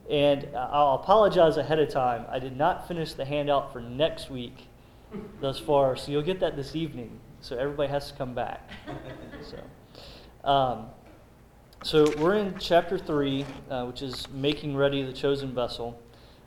And I'll apologize ahead of time. I did not finish the handout for next week thus far, so you'll get that this evening. So everybody has to come back. So we're in chapter 3, which is making ready the chosen vessel.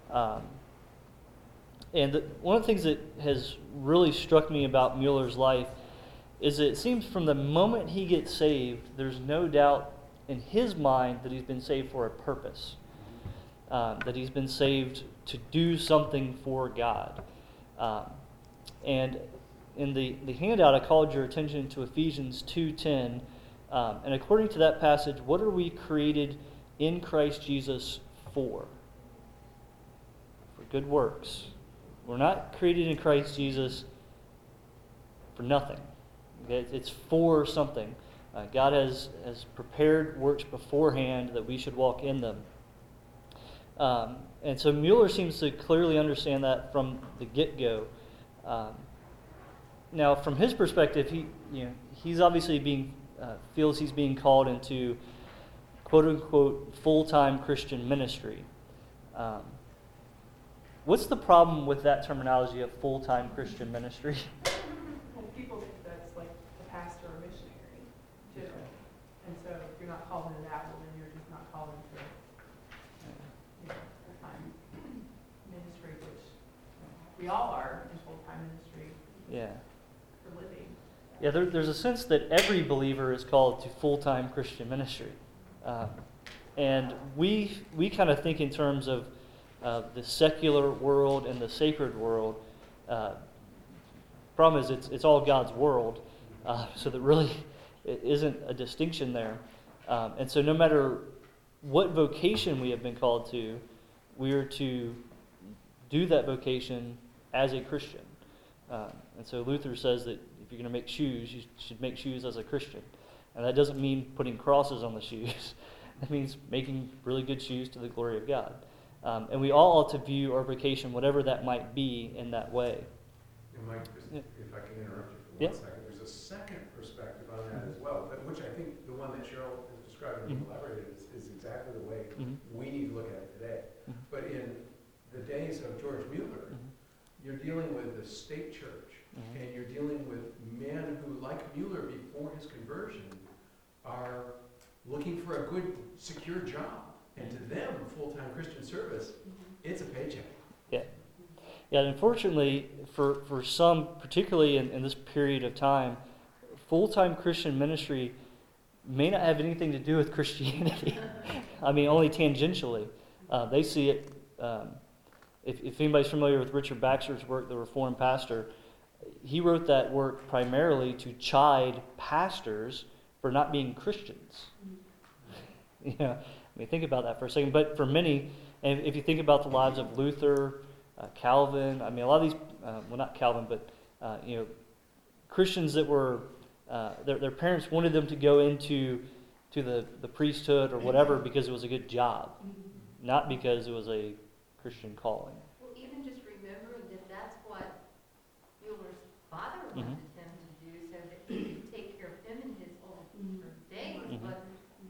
One of the things that has really struck me about Mueller's life is that it seems from the moment he gets saved, there's no doubt in his mind that he's been saved for a purpose, that he's been saved to do something for God. And in the handout, I called your attention to Ephesians 2:10, and according to that passage, what are we created in Christ Jesus for? For good works. We're not created in Christ Jesus for nothing. It's for something. God has prepared works beforehand that we should walk in them. And so Mueller seems to clearly understand that from the get-go. Now, from his perspective, he's obviously feels he's being called into quote-unquote full-time Christian ministry. What's the problem with that terminology of full-time Christian ministry? Well, people think that's like a pastor or missionary, generally. And so if you're not called into that, well, then you're just not called into full-time ministry, which we all are in full-time ministry for living. Yeah, there's a sense that every believer is called to full-time Christian ministry. And we kind of think in terms of the secular world and the sacred world. Problem is, it's all God's world, so that really it isn't a distinction there. And so no matter what vocation we have been called to, we are to do that vocation as a Christian. And so Luther says that if you're going to make shoes, you should make shoes as a Christian. And that doesn't mean putting crosses on the shoes. That means making really good shoes to the glory of God. And we all ought to view our vocation, whatever that might be, in that way. And Mike, if I can interrupt you for 1 second, there's a second perspective on that as well, but which I think the one that Cheryl has described and elaborated is exactly the way we need to look at it today. But in the days of George Mueller, you're dealing with the state church, and you're dealing with men who, like Mueller before his conversion, are looking for a good, secure job. And to them, full-time Christian service, it's a paycheck. Yeah, unfortunately, for some, particularly in this period of time, full-time Christian ministry may not have anything to do with Christianity. I mean, only tangentially. They see it, if anybody's familiar with Richard Baxter's work, the Reformed pastor, he wrote that work primarily to chide pastors for not being Christians. I mean, think about that for a second. But for many, and if you think about the lives of Luther, Calvin, I mean, a lot of these, well, not Calvin, but, Christians that were, their parents wanted them to go into the priesthood or whatever because it was a good job, not because it was a Christian calling. Well, even just remember that that's what Mueller's father wanted him to do so that he could take care of him in his old days, but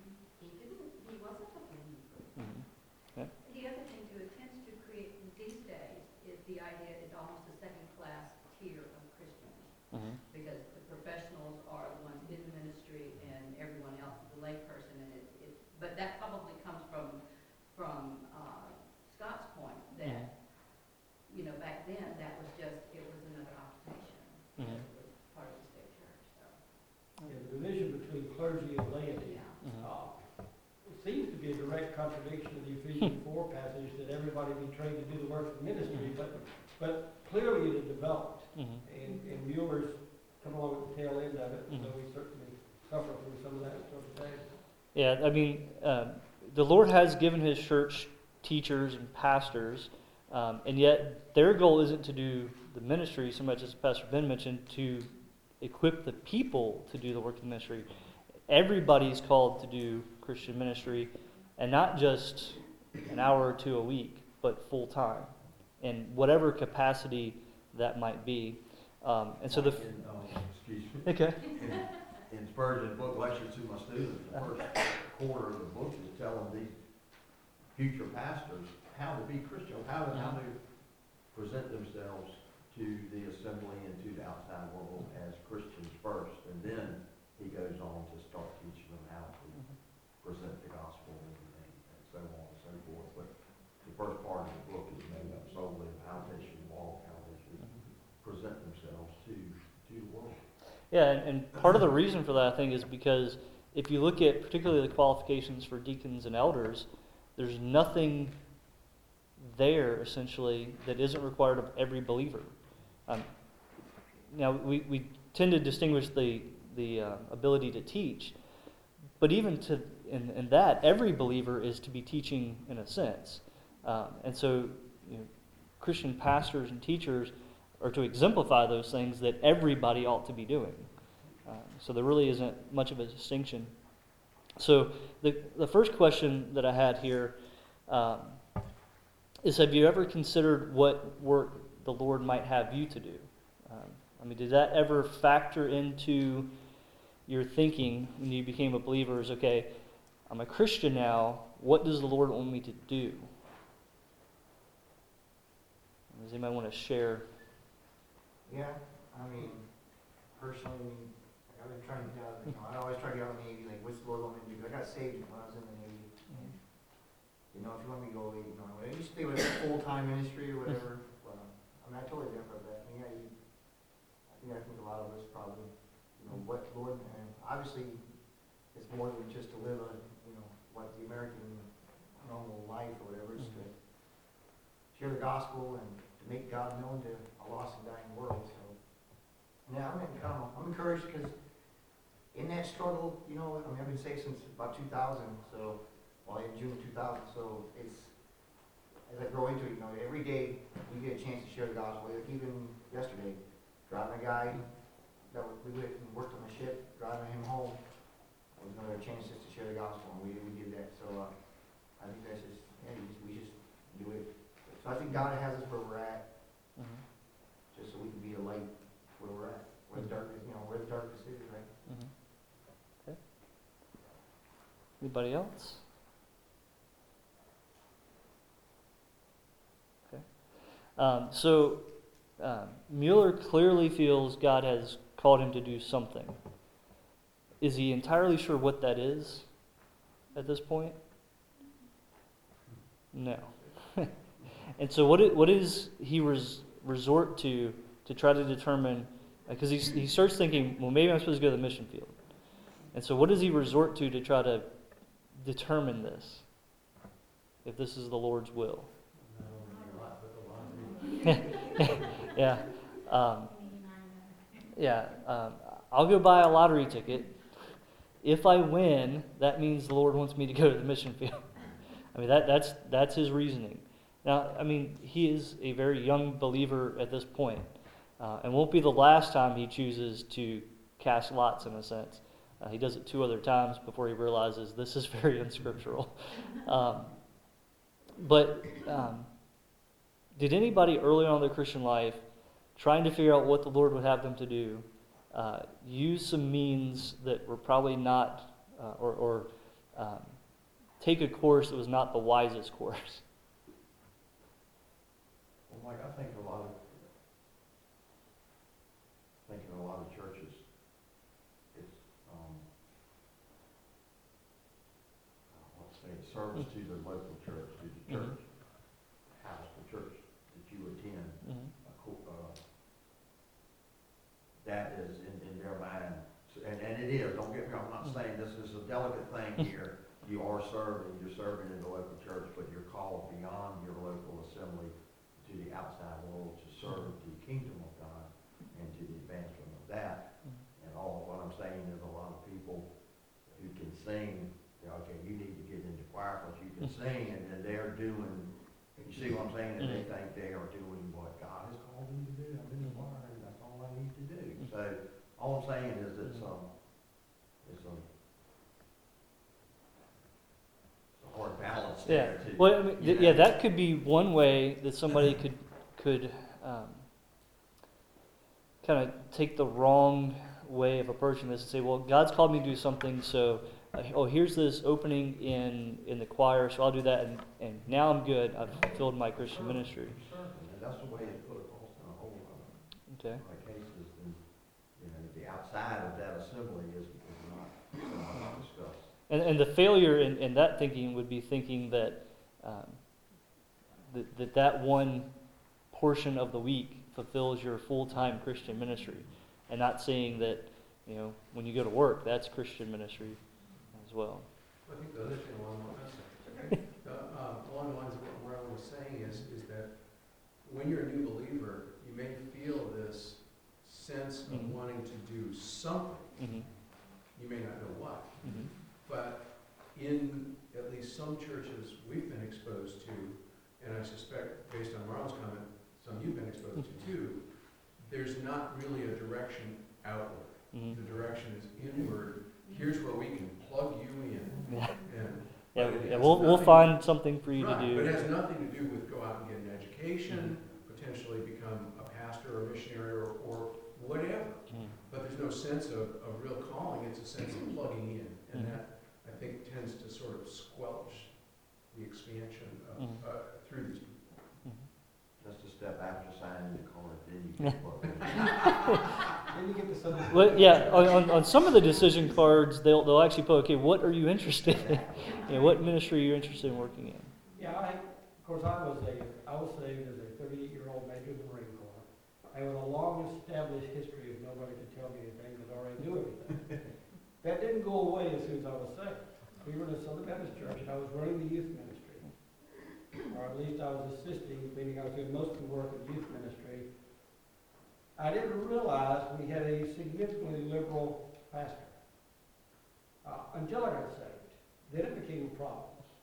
he wasn't a believer. The other thing too, it tends to create these days is the idea it's almost a second-class tier of Christians, because the professionals are the ones in the ministry and everyone else is a layperson, and but that probably comes from Scott's point that back then that was it was another occupation. It was part of the state church. So. Yeah, the division between clergy and laity. It seems to be a direct contradiction to the Ephesians 4 passage that everybody be trained to do the works of ministry, but clearly it had developed, and Mueller's come along with the tail end of it, so we certainly suffer from some of that sort of thing. Yeah, I mean, the Lord has given His church teachers and pastors, and yet their goal isn't to do the ministry so much as Pastor Ben mentioned, to equip the people to do the work of the ministry. Everybody's called to do Christian ministry, and not just an hour or two a week, but full time, in whatever capacity that might be. And so excuse me. Okay. In Spurgeon's book, Lectures to My Students, the first quarter of the book is telling these future pastors how to be Christian, how to present themselves to the assembly and to the outside world as Christians first, and then he goes on to start teaching them how to present the gospel and so on and so forth. But the first part of the book is made up solely of how they should walk, how they should present themselves to the world. Yeah, and part of the reason for that, I think, is because if you look at particularly the qualifications for deacons and elders, there's nothing there, essentially, that isn't required of every believer. Now, we tend to distinguish the ability to teach, but even in that, every believer is to be teaching in a sense. And so, Christian pastors and teachers are to exemplify those things that everybody ought to be doing. So there really isn't much of a distinction. So the first question that I had here is, have you ever considered what work the Lord might have you to do? Did that ever factor into your thinking when you became a believer? Is, okay, I'm a Christian now, what does the Lord want me to do? Does anybody want to share? Yeah, personally, I've been trying to get out, I always try to get out of the Navy, like, what's the Lord want me to do? I got saved when I was in the Navy. If you want me to go, whatever, you stay with a full-time ministry or whatever, well, I totally different that. I think a lot of us probably, what Lord, and obviously, it's more than just to live what the American normal life or whatever, it's to share the gospel and to make God known to a lost and dying world, so. Yeah, I'm encouraged because in that struggle, I've been saved since about 2000, so, in June 2000, so it's, as I grow into it, every day you get a chance to share the gospel. Like even yesterday, driving a guy that we went and worked on the ship, driving him home, I was going to have a chance just to share the gospel, and we did that. So I think that's just, we just do it. So I think God has us where we're at, just so we can be a light where we're at, where the darkness, where the darkness is, right? Okay. Anybody else? Okay. Mueller clearly feels God has called him to do something. Is he entirely sure what that is at this point? No. And so what is he resort to try to determine, because he starts thinking, well, maybe I'm supposed to go to the mission field. And so what does he resort to try to determine this, if this is the Lord's will? Yeah. I'll go buy a lottery ticket. If I win, that means the Lord wants me to go to the mission field. That's his reasoning. Now, he is a very young believer at this point, and won't be the last time he chooses to cast lots, in a sense. He does it 2 other times before he realizes this is very unscriptural. But did anybody early on in their Christian life, trying to figure out what the Lord would have them to do, use some means that were probably not, or take a course that was not the wisest course? Well, Mike, I think in a lot of churches, it's service to the local church, to the church, house, the church that you attend. That is in their mind, and it is. Don't get me wrong. I'm not saying this is a delicate thing here. You are serving. You're serving in the local church, but you're called beyond your local assembly to the outside world to serve the kingdom of God and to the advancement of that. And all what I'm saying is a lot of people who can sing, okay, you need to get into choir because you can sing, and then they're doing, you see what I'm saying, and they think they are doing what God has called them to do. I'm in the choir, and that's all I need to do. So all I'm saying is it's a hard balance there. That could be one way that somebody could kind of take the wrong way of approaching this and say, well, God's called me to do something, so oh, here's this opening in the choir, so I'll do that, and now I'm good. I've fulfilled my Christian ministry. And that's the way it's put across in a whole Okay. lot of cases. And, the outside of that assembly is not discussed. And the failure in that thinking would be thinking that that one portion of the week fulfills your full-time Christian ministry, and not seeing that, when you go to work, that's Christian ministry as well. I think the other thing along the lines of what Marlon was saying is that when you're a new believer, you may feel this sense of Mhm. wanting to do something. Mm-hmm. You may not know what, Mm-hmm. but in at least some churches we've been exposed to, and I suspect, based on Marlon's comment, some you've been exposed to too, there's not really a direction outward. Mm-hmm. The direction is inward. Here's where we can plug you in. Yeah. And Yeah, but it yeah, has we'll nothing- find something for you to Right, do. but it has nothing to do with go out and get an education, potentially become a pastor or a missionary or whatever. Mhm. But there's no sense of real calling, it's a sense of plugging in. And Mhm. that, I think, tends to sort of squelch the expansion of, Mhm. through these people. Just a step after signing the card, then you can plug in. Then you get to something. Well, yeah, on some of the decision cards, they'll actually put, okay, what are you interested in? What ministry are you interested in working in? Yeah, of course, I was saved as a 38-year-old Major in the Marine Corps. I have a long-established history of nobody to tell me anything because I already knew everything. That didn't go away as soon as I was saved. We were in a Southern Baptist church, and I was running the youth ministry. Or at least I was assisting, meaning I was doing most of the work of youth ministry. I didn't realize we had a significantly liberal pastor until I got saved. Then it became a problem.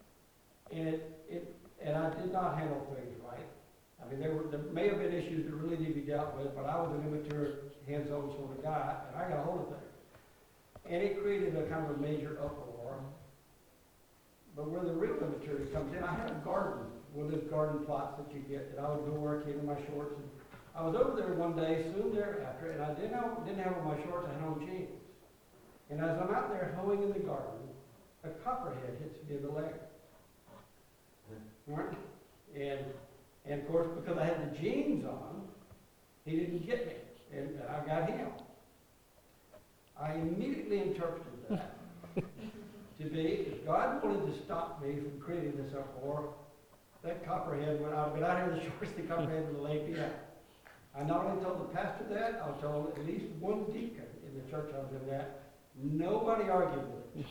And I did not handle things right. I mean, there may have been issues that really need to be dealt with, but I was an immature, hands-on sort of guy, and I got a hold of things. And it created a kind of a major uproar. But where the real immaturity comes in, I had a garden, one of those garden plots that you get, that I would go work in my shorts. And I was over there one day, soon thereafter, and I didn't have on my shorts, I had on jeans. And as I'm out there hoeing in the garden, a copperhead hits me in the leg. Right? And of course, because I had the jeans on, he didn't get me, and I got him. I immediately interpreted that to be, if God wanted to stop me from creating this uproar, that copperhead would, I'd been out here in the shorts, the copperhead would lay me out. I not only told the pastor that, I told at least one deacon in the church I was in that. Nobody argued with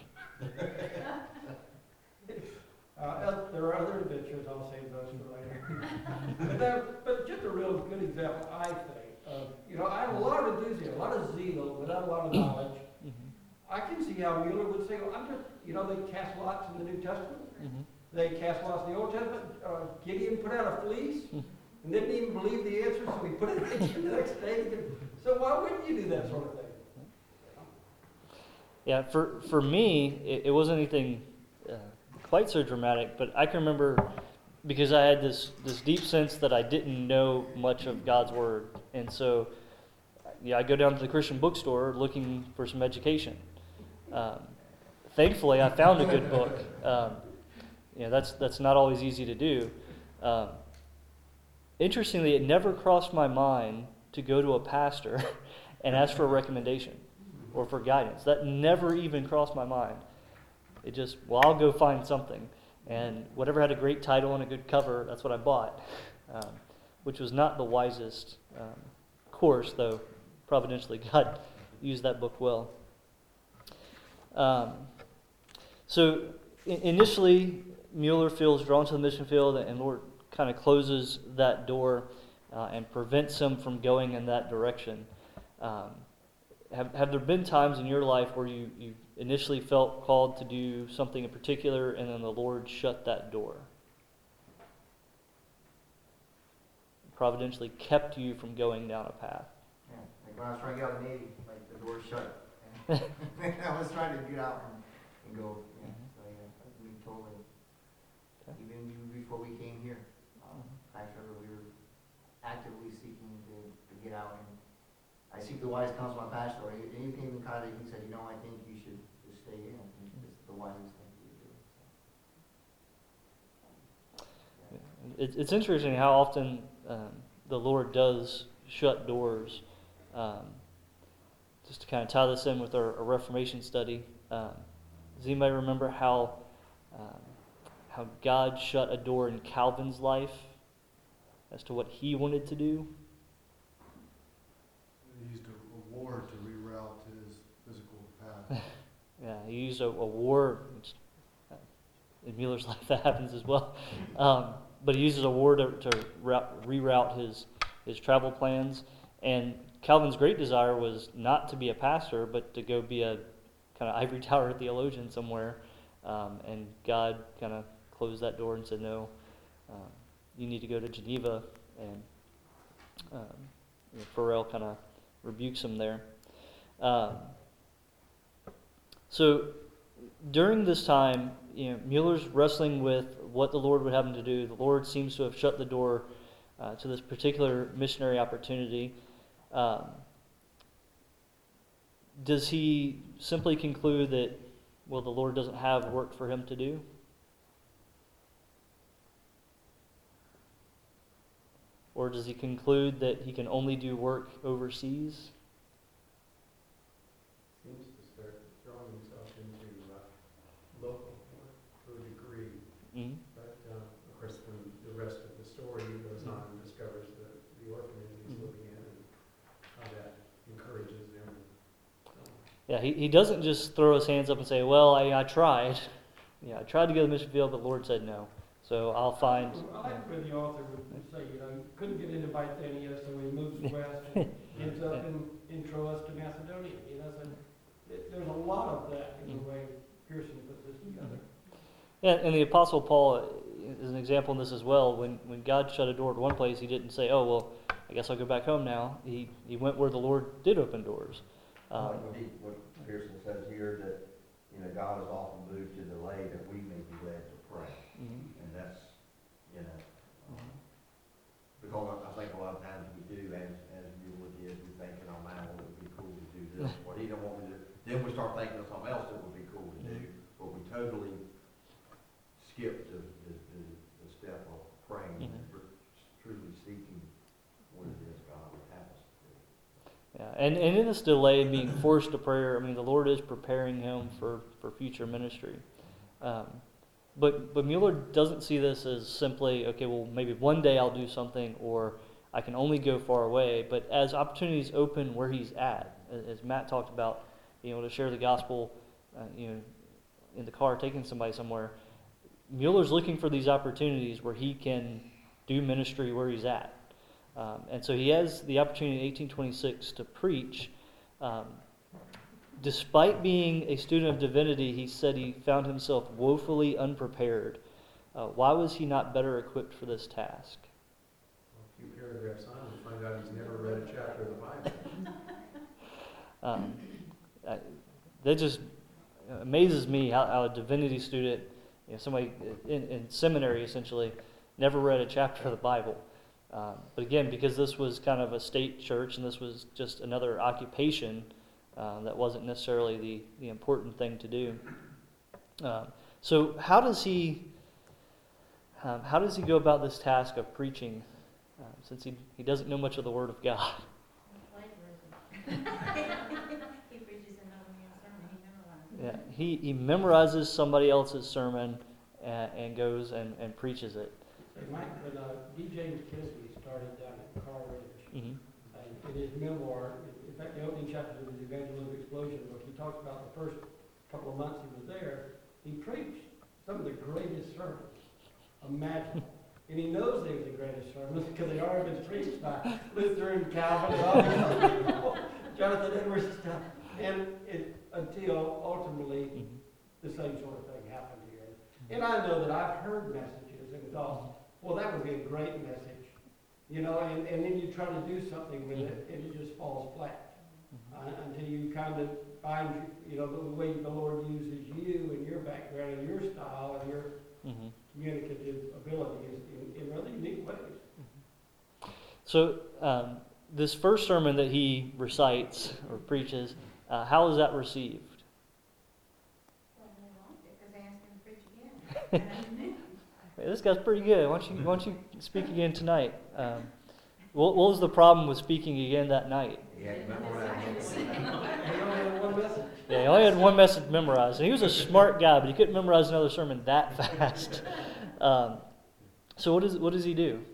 it. There are other adventures, I'll save those for later. but just a real good example, I think, of, I have a lot of enthusiasm, a lot of zeal, without a lot of knowledge. I can see how Mueller would say, well, I'm just, they cast lots in the New Testament. They cast lots in the Old Testament. Gideon put out a fleece and didn't even believe the answer, so he put it in the next day. So why wouldn't you do that sort of thing? Yeah, for me, it wasn't anything quite so dramatic, but I can remember, because I had this deep sense that I didn't know much of God's Word, and so I go down to the Christian bookstore looking for some education. Thankfully, I found a good book. That's not always easy to do. Interestingly, it never crossed my mind to go to a pastor and ask for a recommendation or for guidance. That never even crossed my mind. It just, I'll go find something. And whatever had a great title and a good cover, that's what I bought, which was not the wisest course, though providentially God used that book well. So initially, Mueller feels drawn to the mission field, and Lord kind of closes that door and prevents him from going in that direction. Have there been times in your life where you initially felt called to do something in particular, and then the Lord shut that door? Providentially kept you from going down a path. Yeah, like when I was trying to get out of the Navy, like the door shut. And I was trying to get out and go. Yeah, so yeah, I mean, totally. Okay. Even before we came here, actually we were actively seeking to get out. And I seek the wise counsel of my pastor. And he came and kind of he said, I think you should just stay in. I think this the wisest thing to do. It's interesting how often the Lord does shut doors. Just to kind of tie this in with our Reformation study, does anybody remember how God shut a door in Calvin's life as to what he wanted to do? He used a war to reroute his physical path. Yeah, he used a war. Which, in Mueller's life, that happens as well. But he uses a war to reroute his travel plans. And Calvin's great desire was not to be a pastor, but to go be a kind of ivory tower theologian somewhere. And God kind of closed that door and said, no, you need to go to Geneva. And Farrell kind of rebukes him there. So during this time, Mueller's wrestling with what the Lord would have him to do. The Lord seems to have shut the door to this particular missionary opportunity. Does he simply conclude that, well, the Lord doesn't have work for him to do? Or does he conclude that he can only do work overseas? Seems to start throwing himself into local work to a degree. Mm-hmm. But of course, the rest of the story, he goes on and discovers the orphanage he's living in and how that encourages him. Yeah, he doesn't just throw his hands up and say, well, I tried. Yeah, I tried to go to the mission field, but the Lord said no. So I'll find... I like where the author would say, he couldn't get into Bithynia, so he moves west and ends up in Troas to Macedonia. So there's a lot of that in the way Pearson puts this together. Yeah, and the Apostle Paul is an example in this as well. When God shut a door to one place, he didn't say, oh, well, I guess I'll go back home now. He went where the Lord did open doors. What Pearson says here, that God is often moved to delay that we may be led to pray. Mm-hmm. And that's, because I think a lot of times we do, as you did, we think in our mind, well, it would be cool to do this. What he don't want me to do. Then we start thinking of something else that would be cool to do, but we totally skip the step of praying and truly seeking what it is God would have us to do. Yeah, and in this delay and being forced to prayer, the Lord is preparing him for future ministry. But Mueller doesn't see this as simply, okay, well, maybe one day I'll do something, or I can only go far away. But as opportunities open where he's at, as Matt talked about, being able to share the gospel, in the car, taking somebody somewhere, Mueller's looking for these opportunities where he can do ministry where he's at. And so he has the opportunity in 1826 to preach. Despite being a student of divinity, he said he found himself woefully unprepared. Why was he not better equipped for this task? A few paragraphs on, we find out he's never read a chapter of the Bible. That just amazes me how a divinity student, somebody in seminary essentially, never read a chapter of the Bible. But again, because this was kind of a state church and this was just another occupation, that wasn't necessarily the important thing to do. So how does he go about this task of preaching, since he doesn't know much of the Word of God? He preaches another man's sermon, he memorizes it. Yeah, he memorizes somebody else's sermon and goes and preaches it. Say, Mike, when D. James Kisby started down at Carl Ridge, Mm-hmm. in his memoir, in fact, the opening chapter of his Evangelism Explosion book, he talks about the first couple of months he was there. He preached some of the greatest sermons imaginable. And he knows they were the greatest sermons because they already been preached by Luther and Calvin and all these other people, Jonathan Edwards and stuff. And until ultimately the same sort of thing happened here. And I know that I've heard messages and thought, well, that would be a great message. And then you try to do something with it, and it just falls flat. Until you kind of find, the way the Lord uses you and your background and your style and your communicative abilities in really unique ways. So this first sermon that he recites or preaches, how is that received? Well, they liked This guy's pretty good. Why don't you speak again tonight? What was the problem with speaking again that night? He had memorized. He only had one message. Yeah, he only had one message memorized. And he was a smart guy, but he couldn't memorize another sermon that fast. So what does he do?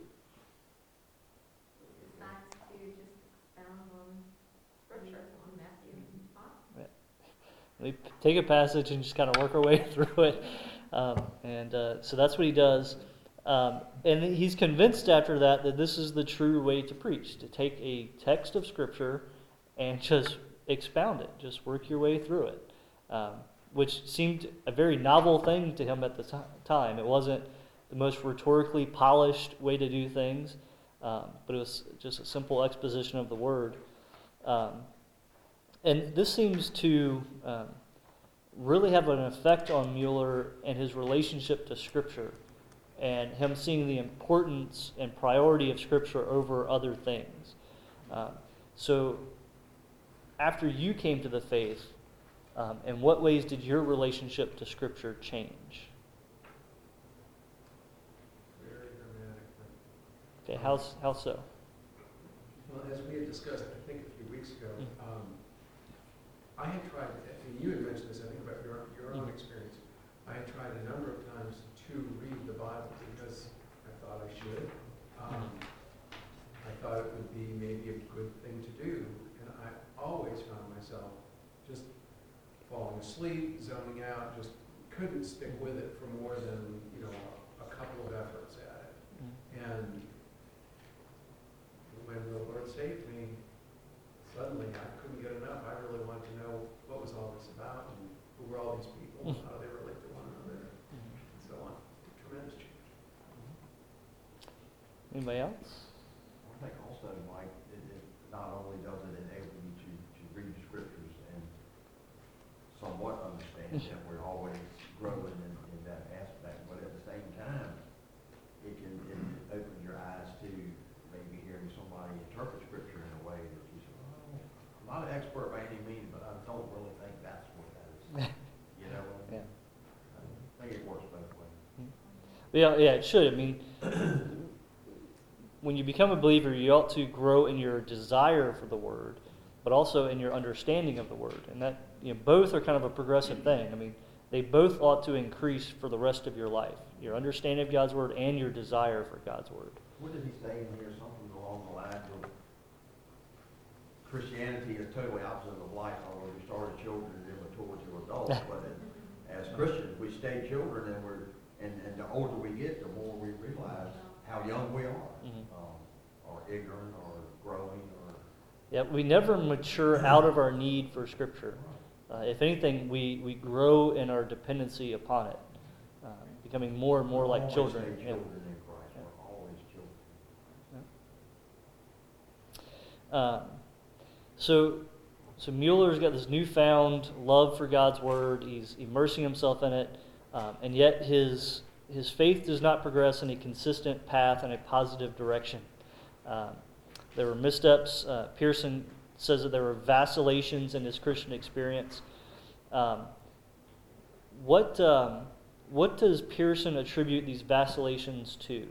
Decides to just expound on scripture, on Matthew 5. We take a passage and just kind of work our way through it. So that's what he does. And he's convinced after that this is the true way to preach, to take a text of Scripture and just expound it, just work your way through it, which seemed a very novel thing to him at the time. It wasn't the most rhetorically polished way to do things, but it was just a simple exposition of the Word. And this seems to really have an effect on Mueller and his relationship to Scripture, and him seeing the importance and priority of Scripture over other things. So, after you came to the faith, in what ways did your relationship to Scripture change? Very dramatically. Okay, how so? Well, as we had discussed, I think a few weeks ago, I had tried, and you had mentioned this, I think, about your own experience. I had tried a number of times to read the Bible because I thought I should. I thought it would be maybe a good thing to do, and I always found myself just falling asleep, zoning out, just couldn't stick with it for more than a couple of efforts at it. And when the Lord saved me, suddenly I couldn't get enough. I really wanted to know what was all this about and who were all these people, how do they relate to one another, and so on. Tremendous change. Anybody else? I think also, Mike, it not only does it enable you to read the scriptures and somewhat understand them, we're always growing in that aspect, but at the same time, it opens your eyes to maybe hearing somebody interpret scripture in a way that you say, oh, I'm not an expert by any means, but I don't really think that's what that is. Yeah. I think it works both ways. Yeah, it should. I mean, when you become a believer, you ought to grow in your desire for the Word, but also in your understanding of the Word. And that, both are kind of a progressive thing. I mean, they both ought to increase for the rest of your life. Your understanding of God's Word and your desire for God's Word. What did he say in here? Something along the lines of Christianity is totally opposite of life, although we started children and then mature to adults. But as Christians, we stay children, and the older we get, the more we realize how young we are, or ignorant, or growing, or... Yeah, we never mature out of our need for Scripture. If anything, we grow in our dependency upon it, becoming more and more like children. Always stay children in Christ. We're always children. So Mueller's got this newfound love for God's Word. He's immersing himself in it, and yet his faith does not progress in a consistent path in a positive direction. There were missteps. Pearson says that there were vacillations in his Christian experience. What does Pearson attribute these vacillations to?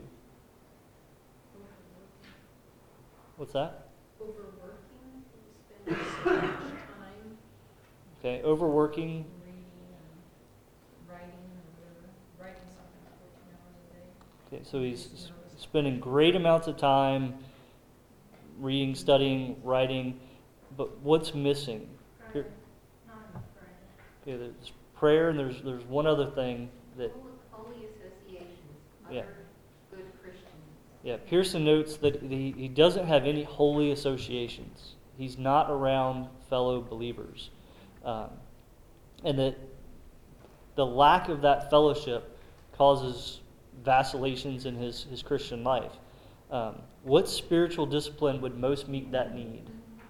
What's that? Overworking, spending so much time Okay, overworking. reading and writing or whatever, writing something like 14 hours a day. Okay, so he's spending great amounts of time reading, studying, writing, but what's missing? Here- Okay, there's prayer, and there's one other thing that Holy associations, Yeah. other good Christians. Yeah, Pearson notes that he doesn't have any holy associations. He's not around fellow believers. And that the lack of that fellowship causes vacillations in his Christian life. What spiritual discipline would most meet that need?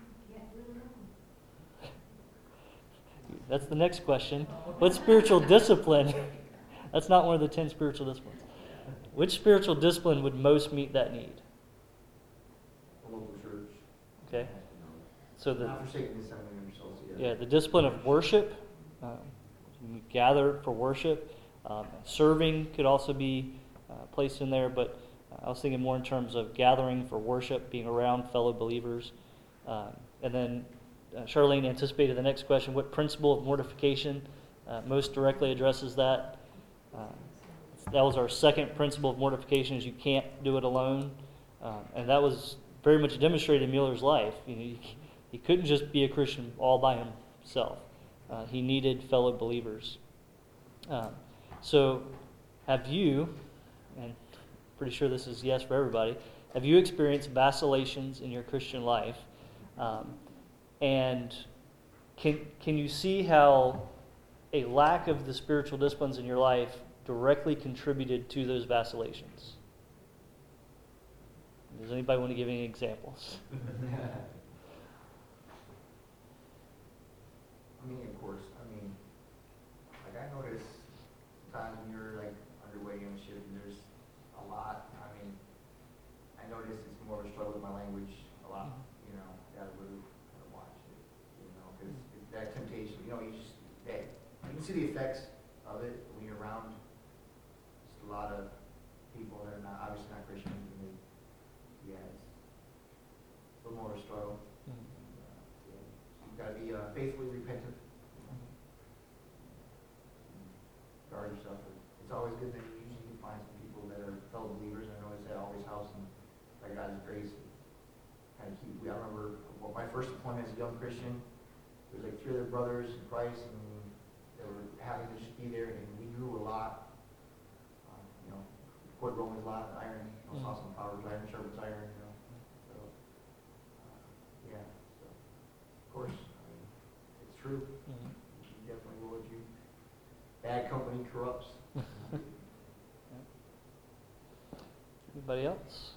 That's the next question. What spiritual discipline? That's not one of the 10 spiritual disciplines. Which spiritual discipline would most meet that need? Local church. Okay. So Not forsaking the assembling of yourselves together. the discipline of worship. We gather for worship. Serving could also be placed in there, but I was thinking more in terms of gathering for worship, being around fellow believers. And then Charlene anticipated the next question: what principle of mortification most directly addresses that? That was our second principle of mortification: is you can't do it alone, and that was very much demonstrated in Mueller's life. He couldn't just be a Christian all by himself. He needed fellow believers. So, have you, and pretty sure this is yes for everybody, have you experienced vacillations in your Christian life? And can you see how a lack of the spiritual disciplines in your life directly contributed to those vacillations? Does anybody want to give any examples? I mean, of course, like I notice times when you're like underway and shit, and there's a lot, I notice it's more of a struggle with my language a lot, gotta really kind of watch it, because that temptation, you can see the effects of it when you're around just a lot of people that are obviously not Christians, and it's a little more of a struggle. You've got to be faithfully repentant. Guard yourself. It's always good that you usually find some people that are fellow believers. I notice at Always House, and by God's grace, kind of keep. I remember my first appointment as a young Christian. There was like 3 other brothers in Christ, and they were happy to just be there, and we grew a lot. Quit rolling a lot of iron. Saw some power of iron, sharpens iron. So of course, it's true. You definitely will. You bad company corrupts. Anybody else?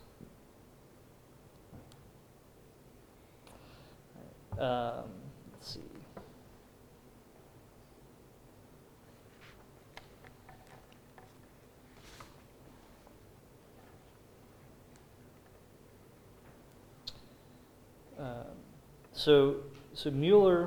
Let's see. So Mueller,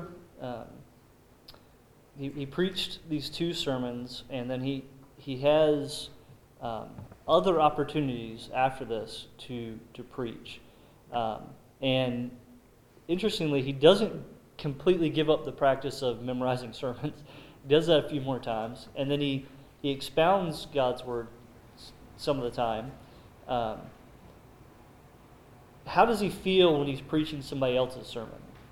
he preached these 2 sermons, and then he has other opportunities after this to preach. And interestingly, he doesn't completely give up the practice of memorizing sermons. He does that a few more times, and then he expounds God's word some of the time. How does he feel when he's preaching somebody else's sermon,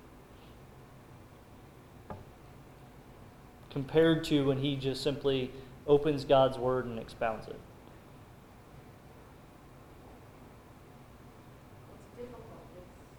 compared to when he just simply opens God's word and expounds it? It's difficult.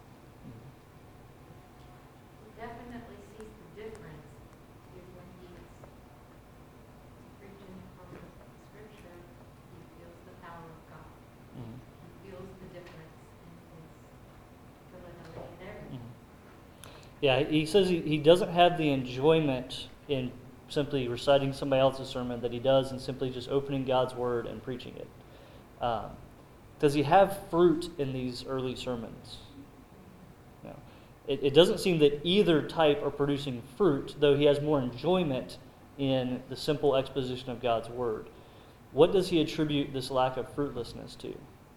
He definitely sees the difference is when he's preaching from Scripture, he feels the power of God. He feels the difference in his delivery and everything. Yeah, he says he doesn't have the enjoyment in simply reciting somebody else's sermon that he does in simply just opening God's word and preaching it. Does he have fruit in these early sermons? No. It doesn't seem that either type are producing fruit, though he has more enjoyment in the simple exposition of God's word. What does he attribute this lack of fruitlessness to? It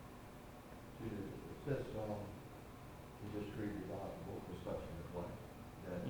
says, you just read the Bible with such a neglect that,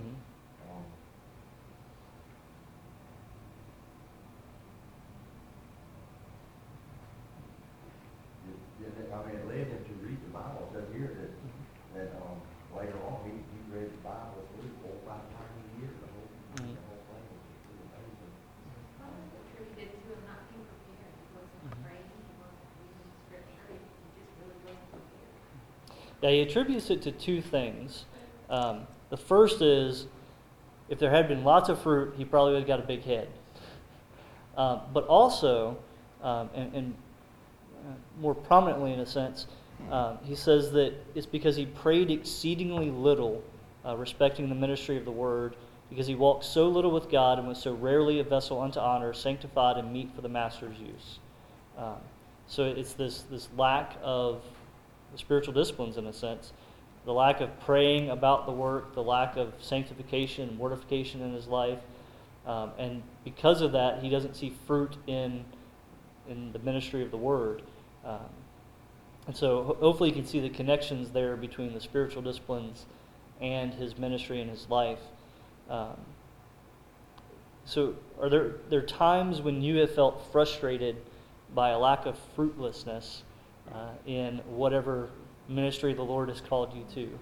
it led him to read the Bible. It says here that later on he read the Bible 3, 4, 5 times a year. The whole thing was pretty amazing. Probably attributed to him not being prepared. He wasn't praying, he wasn't reading Scripture, he just really wasn't prepared. Yeah, he attributes it to 2 things. The first is, if there had been lots of fruit, he probably would have got a big head. But also, and more prominently in a sense, he says that it's because he prayed exceedingly little, respecting the ministry of the word, because he walked so little with God and was so rarely a vessel unto honor, sanctified and meet for the master's use. So it's this lack of the spiritual disciplines, in a sense, the lack of praying about the work, the lack of sanctification and mortification in his life, And because of that, he doesn't see fruit in the ministry of the Word. And so hopefully you can see the connections there between the spiritual disciplines and his ministry and his life. So are there times when you have felt frustrated by a lack of fruitlessness in whatever ministry the Lord has called you to?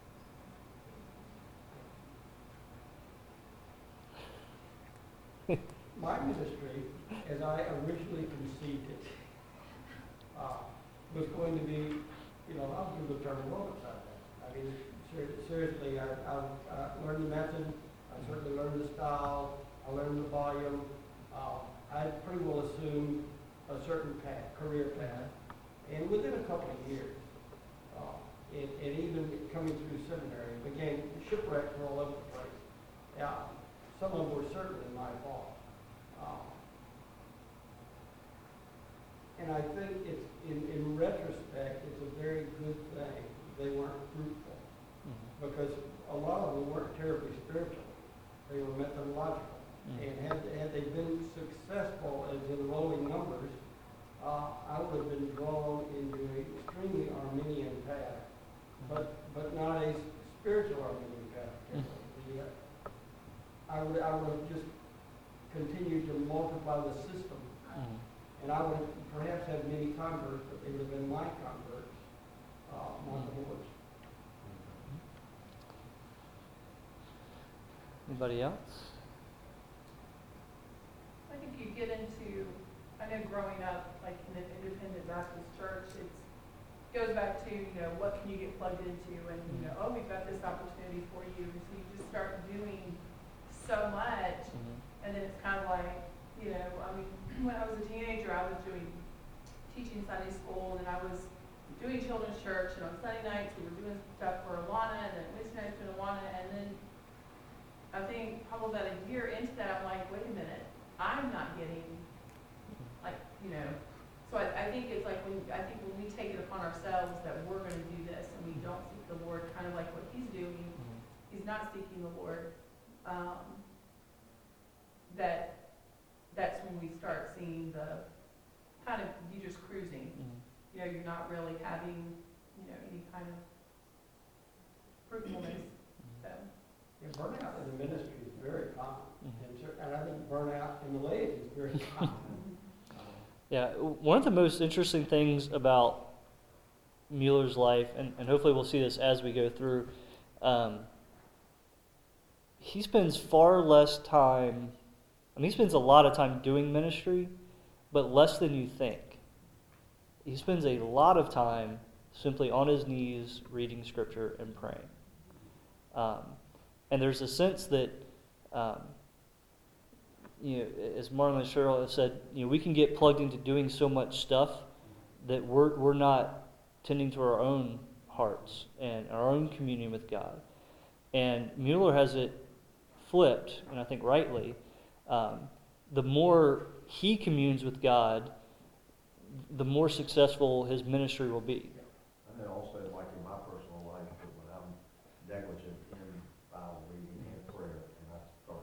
My ministry, as I originally conceived it, was going to be, I'll give the term moments out there. I mean, seriously, I learned the method, I certainly learned the style, I learned the volume. I pretty well assumed a certain path, career path, and within a couple of years, and even coming through seminary, again, shipwrecks were all over the place. Yeah, some of them were certainly my fault. And I think it's, in retrospect, it's a very good thing they weren't fruitful. Because a lot of them weren't terribly spiritual. They were methodological. And had they been successful as enrolling numbers, I would have been drawn into an extremely Arminian path, but not a spiritual Arminian path. I would have just continued to multiply the system. And I would have perhaps had many converts, but they would have been my converts, not the Lord's. Anybody else? I think you get into, I know growing up, like in an independent Baptist church, it goes back to, what can you get plugged into, and, oh, we've got this opportunity for you, and so you just start doing so much, and then it's kind of like, when I was a teenager, I was teaching Sunday school, and I was doing children's church, and on Sunday nights, we were doing stuff for Awana, and then Wednesday nights for Awana, and then I think probably about a year into that, I'm like, wait a minute, I'm not getting, so I think it's like when we take it upon ourselves that we're going to do this and we don't seek the Lord, kind of like what he's doing, he's not seeking the Lord, that's when we start seeing the kind of, you just cruising, you're not really having, any kind of fruitfulness, so. Yeah, burnout in the ministry is very common, and I think burnout in the laity is very common. Yeah, one of the most interesting things about Mueller's life, and hopefully we'll see this as we go through, he spends far less time, he spends a lot of time doing ministry, but less than you think. He spends a lot of time simply on his knees reading Scripture and praying. And there's a sense that, as Marlon and Cheryl have said, we can get plugged into doing so much stuff that we're not tending to our own hearts and our own communion with God. And Mueller has it flipped, and I think rightly. The more he communes with God, the more successful his ministry will be. And then also, like in my personal life, when I'm negligent in Bible reading and prayer, and I start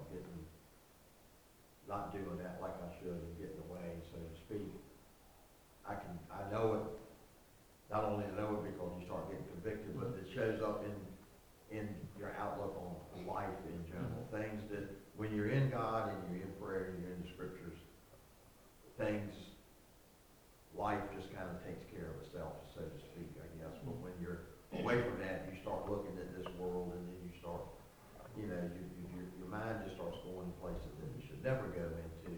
not doing that like I should and getting away, so to speak, I know it, not only know it because you start getting convicted, but it shows up in your outlook on life in general. Things that, when you're in God and you're in prayer and you're in the Scriptures, life just kind of takes care of itself, so to speak, I guess. But when you're away from that, you start looking at this world, and then you start, your mind just starts going to places that you should never go into.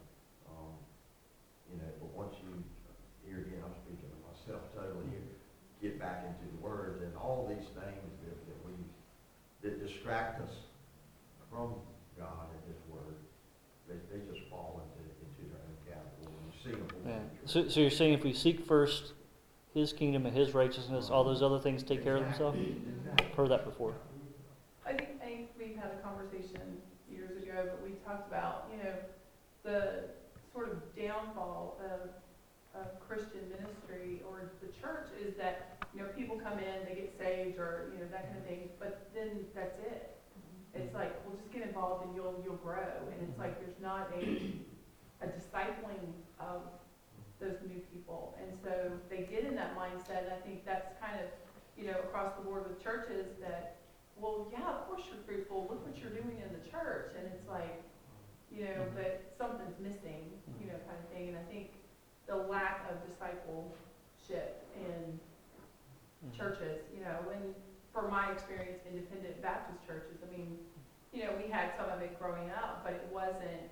But once you, here again, I'm speaking of myself totally, get back into the Word, and all these things that distract us from God and His Word, they just fall into their own category. When you see them. Yeah. So you're saying if we seek first His kingdom and His righteousness, all those other things take care of themselves? I've heard that before. I think we've had a conversation years ago, but we talked about, the sort of downfall of Christian ministry or the church is that, people come in, they get saved or, that kind of thing, but then that's it. It's like, well, just get involved and you'll grow. And it's like, there's not a discipling of those new people. And so they get in that mindset, and I think that's kind of, across the board with churches that, well, yeah, of course you're fruitful, look what you're doing in the church. And it's like, but something's missing, kind of thing. And I think the lack of discipleship in churches, and from my experience, independent Baptist churches, I mean, we had some of it growing up, but it wasn't,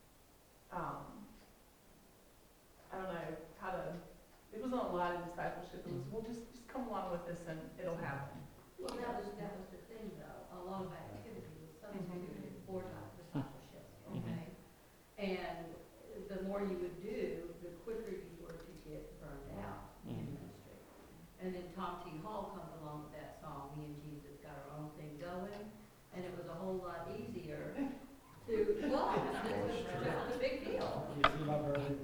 I don't know how to, it wasn't a lot of discipleship. It was, well, just come along with us and it'll happen. Well, that was the thing though, a lot of activity was substituted for discipleship, okay? And the more you would do, the quicker you were to get burned out in ministry. And then Tom T. Hall comes along with that song, Me and Jesus Got Our Own Thing Going, and it was a whole lot easier to, well, it was a big deal. You see my brother?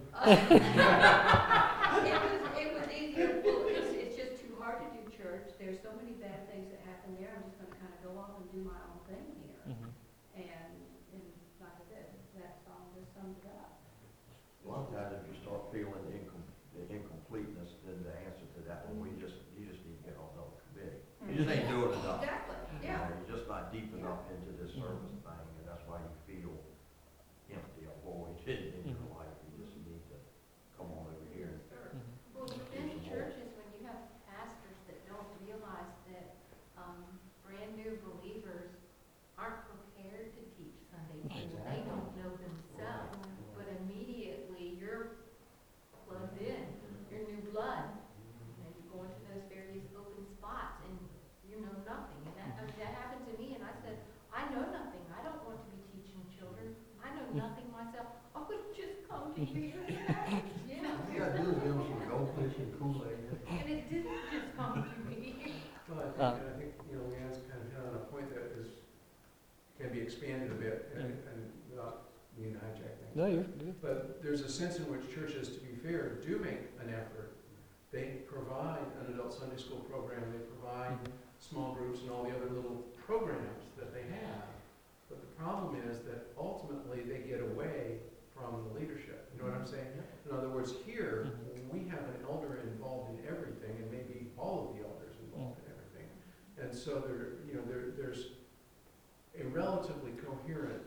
It was easier, well, it's just too hard to do church, there's so many bad things that happen there, I'm just gonna kind of go off and do my own thing here. And like I said, that song just sums it up. A lot of times if you start feeling the incompleteness, then the answer to that one, you just need to get on another committee. You just ain't doing enough. Exactly, yeah. You're just not deep enough into this service thing, and that's why you feel empty or void in your life. You just need to come on over here. Well, within churches, when you have pastors that don't realize that brand new believers aren't prepared to teach Sunday school, they don't know themselves, but immediately you're plugged in, you're new blood, and you go into those various open spots, and you know nothing. And that happened to me, and I said, I know nothing. I don't want to be teaching children. I know nothing myself. I would just come to you. Yeah. All you gotta do is give them some goldfish and Kool-Aid. And it didn't just come to me. Well, I think, Leanne's kind of hit on a point that can be expanded a bit, and without being to hijack things. No, you're good. But there's a sense in which churches, to be fair, do make an effort. They provide an adult Sunday school program, they provide small groups and all the other little programs that they have. But the problem is that ultimately they get away from the leadership. You know what I'm saying? In other words, here, we have an elder involved in everything, and maybe all of the elders involved in everything. And so there's a relatively coherent,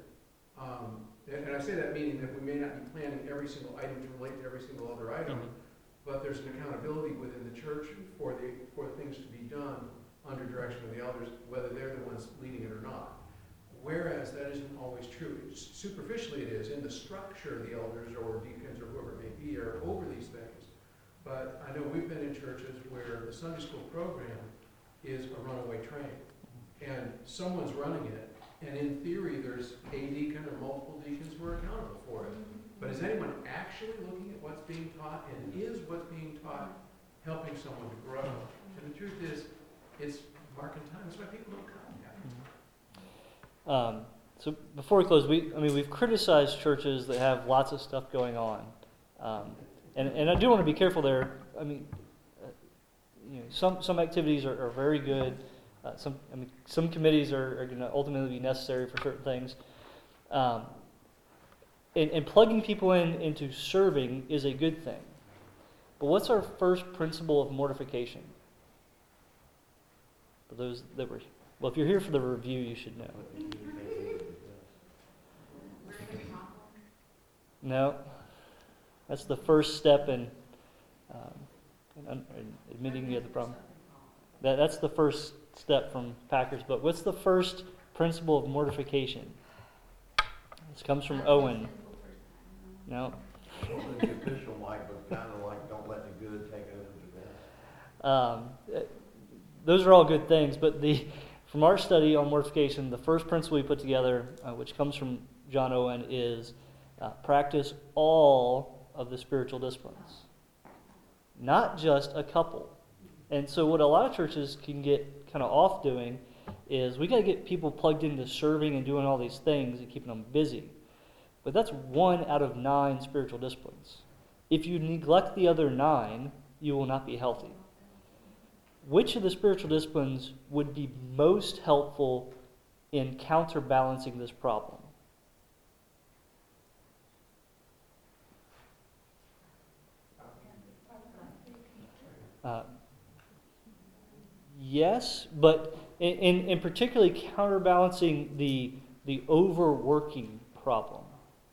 and I say that meaning that we may not be planning every single item to relate to every single other item, but there's an accountability within the church for things to be done under direction of the elders, whether they're the ones leading it or not. Whereas that isn't always true. Superficially it is. In the structure, the elders or deacons or whoever it may be are over these things. But I know we've been in churches where the Sunday school program is a runaway train. And someone's running it. And in theory, there's a deacon or multiple deacons who are accountable for it. But is anyone actually looking at what's being taught? And is what's being taught helping someone to grow? And the truth is, it's marking time. That's why people don't come. So before we close, we've criticized churches that have lots of stuff going on, and I do want to be careful there. Some activities are very good. Some committees are going to ultimately be necessary for certain things. And plugging people into serving is a good thing. But what's our first principle of mortification? For those that were, well, if you're here for the review, you should know. No, that's the first step in admitting you have the problem. That's the first step from Packer's book. What's the first principle of mortification? This comes from Owen. No. The official mic was kind of like, don't let the good take over the bad. Those are all good things, but from our study on mortification, the first principle we put together, which comes from John Owen, is practice all of the spiritual disciplines, not just a couple. And so what a lot of churches can get kind of off doing is we got to get people plugged into serving and doing all these things and keeping them busy. But that's 1 out of 9 spiritual disciplines. If you neglect the other 9, you will not be healthy. Which of the spiritual disciplines would be most helpful in counterbalancing this problem? Yes, but in particularly counterbalancing the overworking problem.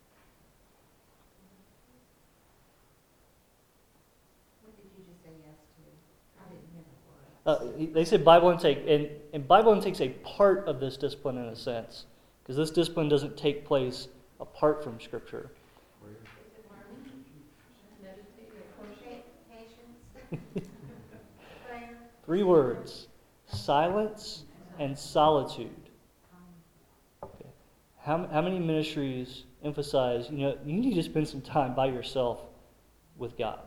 What did you just say yes to? I didn't hear the word. They said Bible intake, and Bible intake's a part of this discipline in a sense, because this discipline doesn't take place apart from Scripture. Is it learning? Meditate, patience? Prayer? 3 words: silence and solitude. Okay. How many ministries emphasize, you need to spend some time by yourself with God?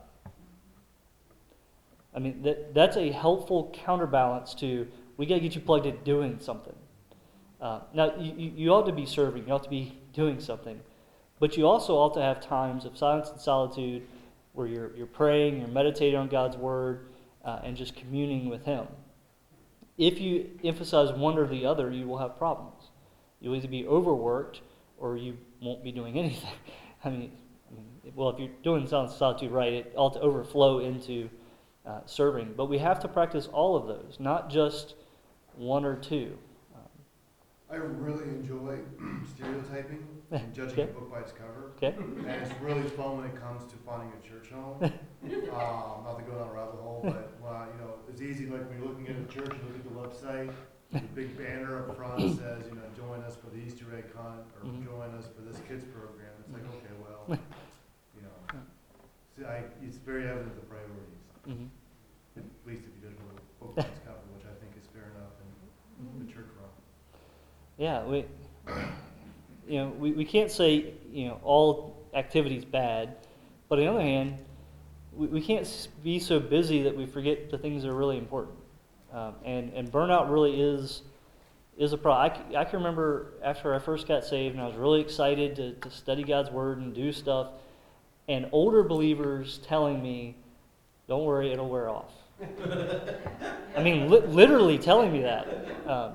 I mean, that's a helpful counterbalance to, we got to get you plugged in doing something. Now, you ought to be serving, you ought to be doing something, but you also ought to have times of silence and solitude where you're praying, you're meditating on God's Word, and just communing with Him. If you emphasize one or the other, you will have problems. You'll either be overworked or you won't be doing anything. I mean, well, if you're doing silence and solitude right, it ought to overflow into serving. But we have to practice all of those, not just one or two. I really enjoy stereotyping and judging Okay. a book by its cover. Okay? And it's really fun when it comes to finding a church home. Not to go down a rabbit hole, but it's easy. Like when you're looking at a church, you look at the website. The big banner up front says, join us for the Easter egg hunt or join us for this kids program. It's like, okay, well, it's very evident the priorities. Mm-hmm. At least if you judge a book by its cover, which I think is fair enough in the church realm. Yeah, we can't say all activity is bad, but on the other hand, we can't be so busy that we forget the things that are really important. And burnout really is a problem. I can remember after I first got saved, and I was really excited to study God's Word and do stuff, and older believers telling me, "Don't worry, it'll wear off." I mean, literally telling me that.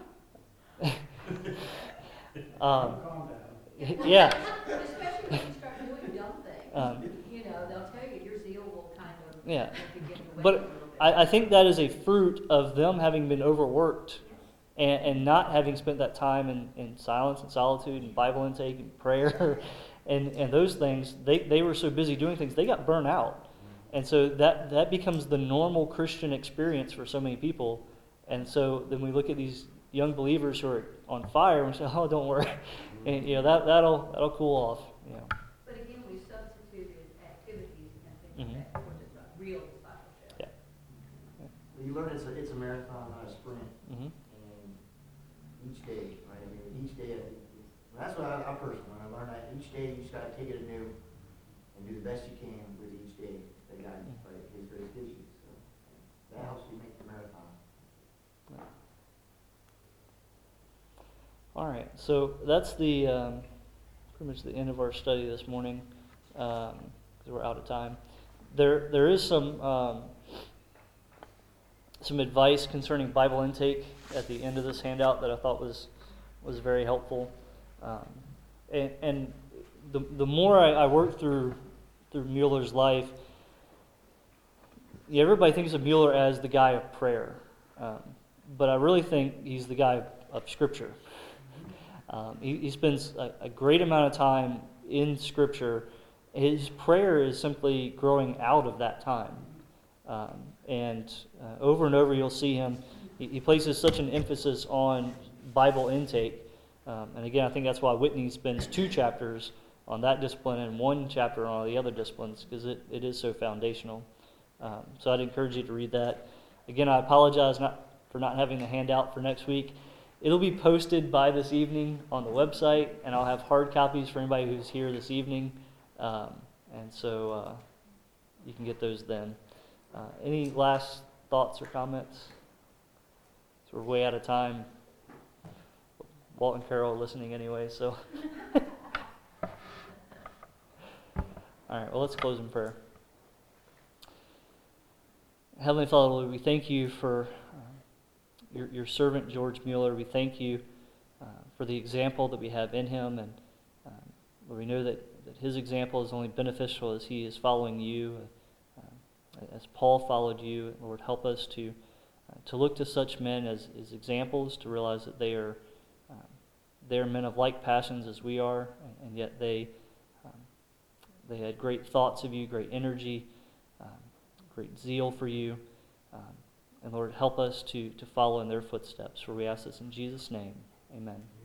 Calm down. Yeah. Especially when you start doing dumb things. They'll tell you your zeal will kind of Yeah. begin to wane But a little bit. I think that is a fruit of them having been overworked and not having spent that time in silence and solitude and Bible intake and prayer and those things. They were so busy doing things, they got burnt out. And so that becomes the normal Christian experience for so many people. And so then we look at these young believers who are on fire and we say, "Oh, don't worry," and that'll cool off. But again, we substituted activities and things Mhm. like that for real discipleship. Yeah. Well, you learn it's a marathon, not a sprint, Mm-hmm. and each day, right? I mean, each day, that's what I personally, when I learned that each day you just gotta take it anew and do the best you can with each day that God, right, His grace gives you. So that helps you make the marathon. All right, so that's the pretty much the end of our study this morning because we're out of time. There is some advice concerning Bible intake at the end of this handout that I thought was very helpful, and the more I work through Mueller's life, everybody thinks of Mueller as the guy of prayer, but I really think he's the guy of Scripture. He spends a great amount of time in Scripture. His prayer is simply growing out of that time. And over and over you'll see him, he places such an emphasis on Bible intake. And again, I think that's why Whitney spends 2 chapters on that discipline and 1 chapter on all the other disciplines, because it is so foundational. So I'd encourage you to read that. Again, I apologize for not having the handout for next week. It'll be posted by this evening on the website, and I'll have hard copies for anybody who's here this evening. And so you can get those then. Any last thoughts or comments? So we're way out of time. Walt and Carol are listening anyway, so. All right, well, let's close in prayer. Heavenly Father, Lord, we thank you for your servant, George Mueller. We thank you for the example that we have in him. And Lord, we know that his example is only beneficial as he is following you, as Paul followed you. Lord, help us to look to such men as examples, to realize that they are men of like passions as we are, and yet they had great thoughts of you, great energy, great zeal for you. And Lord, help us to follow in their footsteps, for we ask this in Jesus' name. Amen.